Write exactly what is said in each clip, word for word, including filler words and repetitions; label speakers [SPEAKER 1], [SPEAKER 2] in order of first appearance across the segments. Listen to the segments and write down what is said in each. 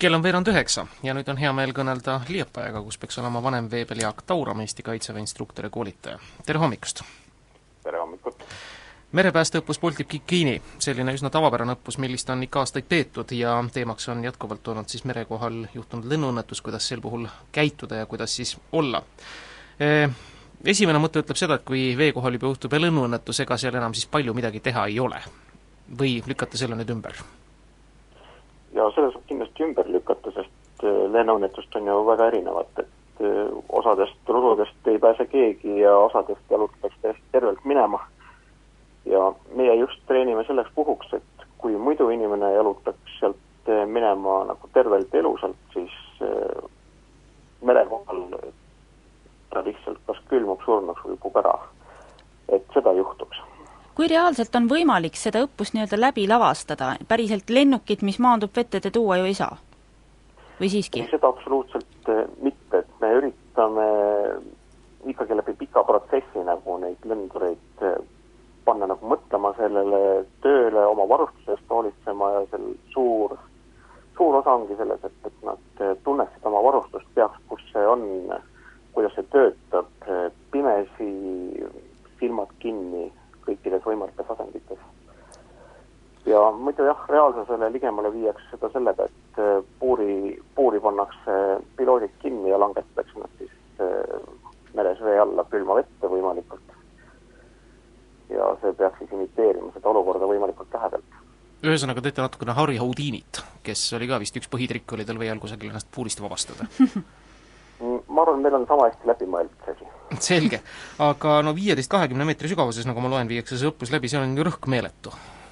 [SPEAKER 1] Kell on veerand üheksa ja nüüd on hea meel kõnelda Liepajaga, kus peaks olema vanem veebel Jaak Tauram, Eesti Kaitseväe instruktor ja koolitaja. Tere hommikust!
[SPEAKER 2] Tere hommikut!
[SPEAKER 1] Merepäästeõppus Baltic Bikini, selline üsna tavapärane õppus, millist on ikka aastaid peetud ja teemaks on jätkuvalt olnud siis merekohal juhtunud lennuõnnetus, kuidas sel puhul käituda ja kuidas siis olla. Esimene mõte ütleb seda, et kui veekohal juba juhtub ja lennuõnnetus, ega seal enam siis palju midagi teha ei ole. Või lükkate selle nüüd ümber?
[SPEAKER 2] Ja selle saab kindlasti ümber lükata, sest lennuõnnetust on ju väga erinevat, et osadest rududest ei pääse keegi ja osadest jalutatakse täiesti tervelt minema. Ja meie just treenime selleks puhuks, et kui muidu inimene jalutaks sealt minema nagu tervelt elusalt, siis merekohal ta lihtsalt kas külmub surnuks või upub ära. Et seda juhtuks.
[SPEAKER 3] Kui reaalselt on võimalik seda õppust nii-öelda läbi lavastada? Päriselt lennukit, mis maandub vette, te tuua ju ei saa? Või siiski?
[SPEAKER 2] Seda absoluutselt mitte, et me üritame ikkagi läbi pika protsessi nagu neid lendureid panna nagu mõtlema sellele tööle, oma varustusest hoolitsema ja sel suur, suur osa ongi selles, et, et nad tunneksid oma varustust, peaks, kus see on, kuidas see töötab, pimesi, silmad kinni kõikides võimalikes asendites. Ja muidu jah, reaalsusele ligemale viiakse seda sellega, et puuri, puuri pannakse piloodid kinni ja langetatakse nad siis meres vee alla külma vette võimalikult. Ja see peaks siis imiteerima seda olukorda võimalikult lähedalt.
[SPEAKER 1] Ühesõnaga teete natukene Harry Houdinit, kes oli ka vist üks põhitrikk oli tal veel kusagil ennast puurist vabastada.
[SPEAKER 2] Ma arvan, meil on sama hästi läbi mõeldud see.
[SPEAKER 1] Selge, aga no viieteist kahekümne meetri sügavuses, nagu ma loen, viiakse see õppus läbi, see on ju rõhk meeletu.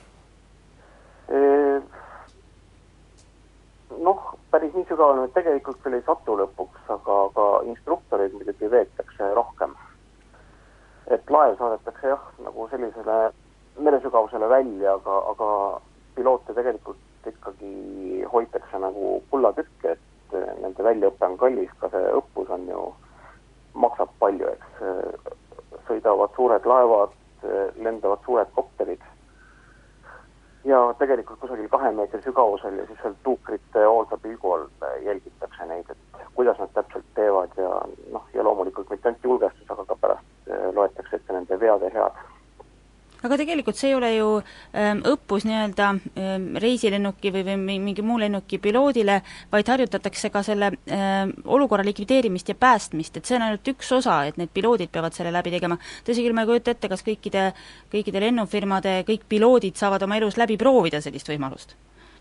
[SPEAKER 2] Noh, päris nii sügavale tegelikult veel ei satu lõpuks, aga, aga instruktorid muidugi veetakse rohkem. Et laev saadetakse jah, nagu sellisele meresügavusele välja, aga, aga piloote tegelikult ikkagi hoitakse nagu kullatükke, et nende väljaõppe on kallis, ka see õppus on ju, maksab palju, eks sõidavad suured laevad, lendavad suured kopterid ja tegelikult kusagil kahe meetri sügavusel ja siis veel tuukrite hoolsa pilgu all jälgitakse neid, et kuidas nad täpselt teevad ja noh, ja loomulikult mitte ainult julgestus, aga ka pärast loetakse ette nende vead ja head.
[SPEAKER 3] Aga tegelikult see ei ole ju ähm, õppus nii-öelda ähm, reisilennuki või, või mingi muu lennuki piloodile, vaid harjutatakse ka selle ähm, olukorra likvideerimist ja päästmist, et see on ainult üks osa, et need piloodid peavad selle läbi tegema. Tõsi küll, ma ei kujuta ette, kas kõikide, kõikide lennufirmade, kõik piloodid saavad oma elus läbi proovida sellist võimalust?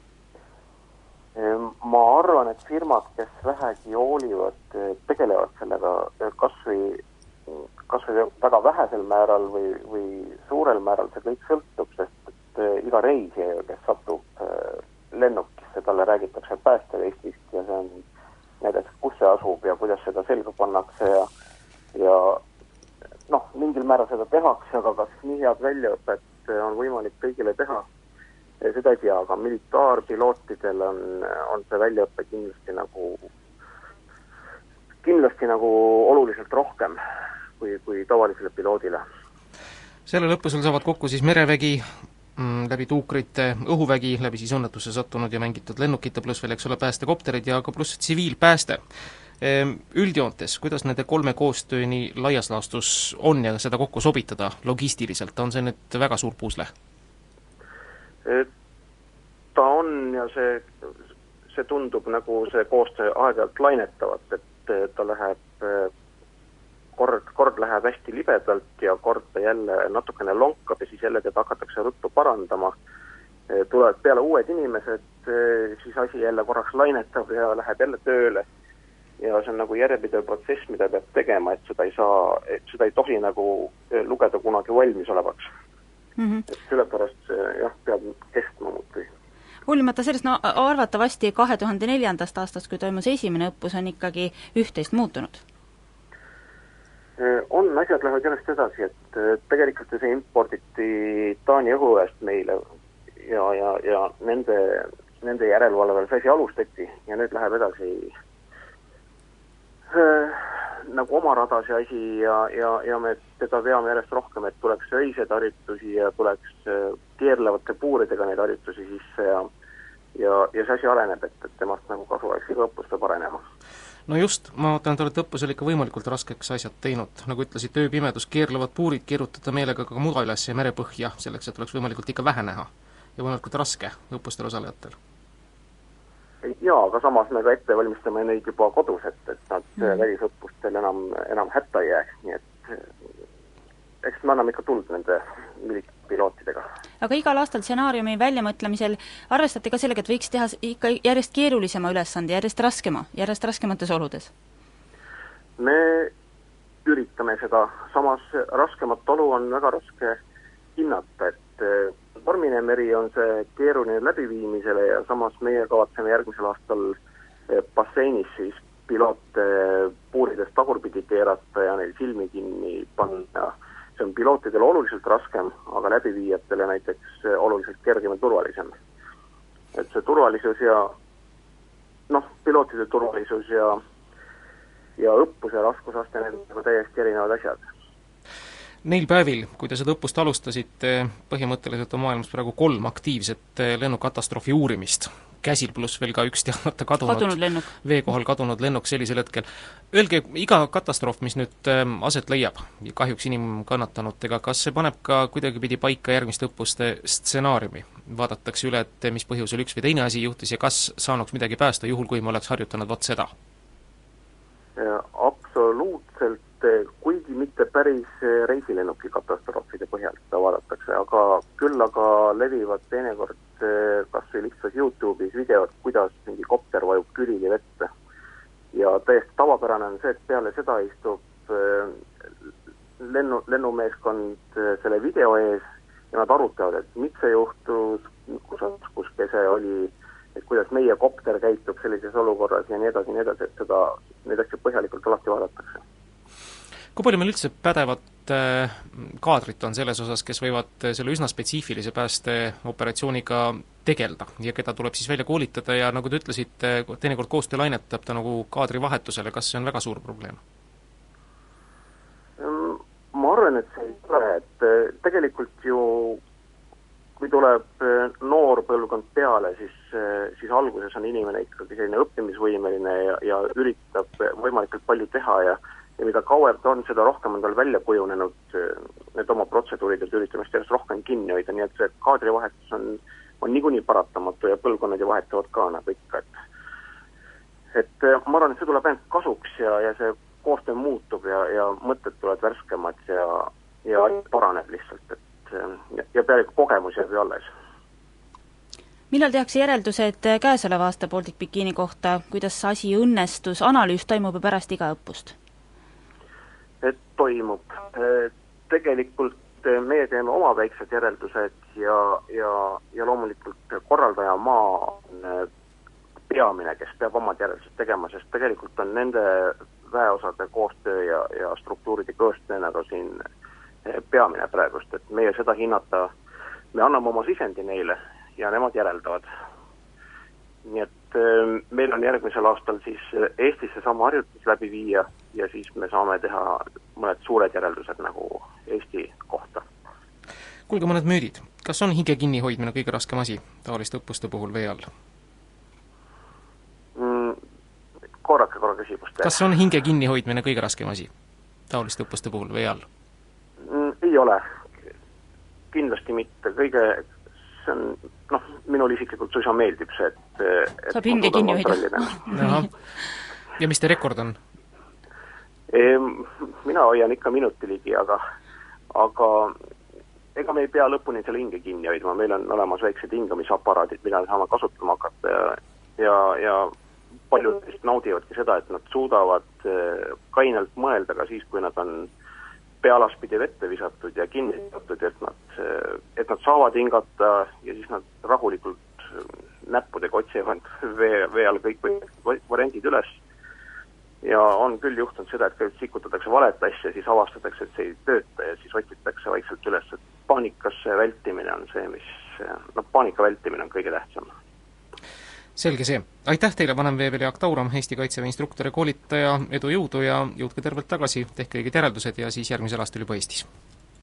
[SPEAKER 2] Ma arvan, et firmad, kes vähegi hoolivad, tegelevad sellega kas või kas või väga vähesel määral või, või suurel määral see kõik sõltub, sest et iga reisija, kes satub lennukisse, talle räägitakse päästevestist ja see on näiteks, kus see asub ja kuidas seda selga pannakse ja, ja noh, mingil määral seda tehakse, aga kas nii head väljaõpet on võimalik kõigile teha, seda ei tea, aga militaarpilootidel on, on see väljaõpe kindlasti nagu kindlasti nagu oluliselt rohkem kui, kui tavalisele piloodile.
[SPEAKER 1] Sellel õppusel saavad kokku siis merevägi, mm, läbi tuukrite, õhuvägi, läbi siis õnnetusse sattunud ja mängitud lennukite, pluss veel, eks ole, päästekopterid ja ka pluss tsiviilpääste. Üldjoontes, kuidas nende kolme koostöö nii laias laastus on ja seda kokku sobitada logistiliselt, on see nüüd väga suur puusle?
[SPEAKER 2] Ta on ja see, see tundub nagu see koostöö aeg-ajalt lainetavat, et ta läheb Kord, kord läheb hästi libedalt ja kord ta jälle natukene lonkab ja siis jälle teda hakatakse ruttu parandama. Tulevad peale uued inimesed, siis asi jälle korraks lainetab ja läheb jälle tööle. Ja see on nagu järjepidev protsess, mida peab tegema, et seda ei saa, et seda ei tohi nagu lugeda kunagi valmis olevaks. Mm-hmm. Et sellepärast jah, peab kestma muutui.
[SPEAKER 3] Hoolimata sellest, no arvatavasti kahe tuhande neljandast aastast, kui toimus esimene õppus, on ikkagi üht-teist muutunud.
[SPEAKER 2] On, asjad lähevad järjest edasi, et tegelikult see imporditi Taani õhuväest meile ja, ja, ja nende, nende järelevalvel see asi alustati ja nüüd läheb edasi äh, nagu oma rada see asi ja, ja, ja me teda veame järjest rohkem, et tuleks öised harjutusi ja tuleks keerlevate puuridega neid harjutusi sisse ja ja, ja see asi areneb, et, et temast nagu kasu oleks, iga õppus peab arenema.
[SPEAKER 1] No just, ma vaatan, et olete õppusel ikka võimalikult raskeks asjad teinud. Nagu ütlesid, ööpimedus, keerlevad puurid, keerutada meelega ka muda üles ja merepõhja, selleks, et oleks võimalikult ikka vähe näha. Ja võimalikult raske õppustel osalejatel.
[SPEAKER 2] Jaa, aga samas me ka ette valmistame neid juba kodus, et, et nad mm. välisõppustel enam, enam hätta ei jääks, nii et eks me anname ikka tuld nende pilootidega.
[SPEAKER 3] Aga igal aastal stsenaariumi väljamõtlemisel arvestate ka sellega, et võiks teha ikka järjest keerulisema ülesande, järjest raskema, järjest raskemates oludes?
[SPEAKER 2] Me üritame seda, samas raskemat olu on väga raske hinnata, et vormine meri on see keeruline läbiviimisele ja samas meie kavatseme järgmisel aastal basseinis siis piloote puuridest tagurpidi keerata ja neil silmi kinni panna. See on pilootidele oluliselt raskem, aga läbiviijatele näiteks oluliselt kergem ja turvalisem. Et see turvalisus ja noh, pilootide turvalisus ja, ja õppuse raskusaste, need on täiesti erinevad asjad.
[SPEAKER 1] Neil päevil, kui te seda õppust alustasite, põhimõtteliselt on maailmas praegu kolm aktiivset lennukatastroofi uurimist. Käsil pluss veel ka üks teadmata kadunud,
[SPEAKER 3] kadunud lennuk.
[SPEAKER 1] veekohal kadunud lennuk sellisel hetkel. Öelge, iga katastroof, mis nüüd aset leiab, kahjuks inimkannatanutega, kas see paneb ka kuidagipidi paika järgmiste õppuste stsenaariumi? Vaadatakse üle, et mis põhjusel üks või teine asi juhtis ja kas saanuks midagi päästa, juhul kui me oleks harjutanud vot seda?
[SPEAKER 2] Absoluutselt, kuigi mitte päris reisilennuki katastroofide põhjal seda vaadatakse, aga küll aga levivad teinekord kas või lihtsalt YouTube'is videod, kuidas mingi kopter vajub külili vette. Ja täiesti tavapärane on see, et peale seda istub lennu, lennumeeskond selle video ees ja nad arutavad, et miks see juhtus, kus, kus kese oli, et kuidas meie kopter käitub sellises olukorras ja nii edasi, nii edasi, et seda, neid asju põhjalikult alati vaadatakse.
[SPEAKER 1] Kui palju meil üldse pädevat kaadrit on selles osas, kes võivad selle üsna spetsiifilise päästeoperatsiooniga tegelda ja keda tuleb siis välja koolitada ja nagu te ütlesite, teinekord koostöö lainetab ta nagu kaadrivahetusele, kas see on väga suur probleem?
[SPEAKER 2] Ma arvan, et see ei ole, et tegelikult ju kui tuleb noor põlvkond peale, siis, siis alguses on inimene ikkagi selline õppimisvõimeline ja, ja üritab võimalikult palju teha ja ja mida kauem ta on, seda rohkem on tal välja kujunenud need oma protseduurid, et üritamist järjest rohkem kinni hoida, nii et see kaadrivahetus on, on niikuinii paratamatu ja põlvkonnad ju vahetavad ka nagu ikka, et et ma arvan, et see tuleb ainult kasuks ja, ja see koostöö muutub ja, ja mõtted tulevad värskemad ja, ja paraneb lihtsalt, et ja, ja peaaegu kogemus jääb ju alles.
[SPEAKER 3] Millal tehakse järeldused käesoleva aasta Baltic Bikini kohta, kuidas asi õnnestus, analüüs toimub pärast iga õppust?
[SPEAKER 2] Et toimub. Tegelikult meie teeme oma väiksed järeldused ja, ja, ja loomulikult korraldaja maa on peamine, kes peab omad järeldused tegema, sest tegelikult on nende väeosade koostöö ja, ja struktuuride koostöö nagu siin peamine praegust, et meie seda hinnata, me anname oma sisendi neile ja nemad järeldavad. Nii et meil on järgmisel aastal siis Eestisse sama harjutus läbi viia ja siis me saame teha mõned suured järeldused nagu Eesti kohta.
[SPEAKER 1] Kuulge mõned müüdid. Kas on hinge kinni hoidmine kõige raskem asi taoliste õppuste puhul vee all?
[SPEAKER 2] Mm, korrake korra küsimust.
[SPEAKER 1] Kas on hinge kinni hoidmine kõige raskem asi taoliste õppuste puhul vee all?
[SPEAKER 2] Mm, ei ole. Kindlasti mitte. Kõige see on, noh, minul isiklikult suisa meeldib see, et, et
[SPEAKER 3] saab hinge kinni hoida.
[SPEAKER 1] Ja mis te rekord on?
[SPEAKER 2] Mina hoian ikka minuti ligi, aga, aga ega me ei pea lõpuni selle hinge kinni hoidma. Meil on olemas väiksed hingamisaparaadid, mida saame kasutama hakata ja, ja, ja paljud naudivadki seda, et nad suudavad kainelt mõelda ka siis, kui nad on pealaspidi vette visatud ja kinni visatud, et nad, et nad saavad hingata ja siis nad rahulikult näppudega otsivad vee, vee all kõik variandid üles. Ja on küll juhtunud seda, et kui sikutatakse valet asja, siis avastatakse, et see ei tööta ja siis otsitakse vaikselt üles, et paanikasse vältimine on see, mis, no paanika vältimine on kõige tähtsam.
[SPEAKER 1] Selge see. Aitäh teile, vanemveebel Jaak Tauram, Eesti Kaitseväe instruktor ja koolitaja, edu jõudu ja jõudke tervelt tagasi, tehke õiged järeldused ja siis järgmisel aastal juba Eestis.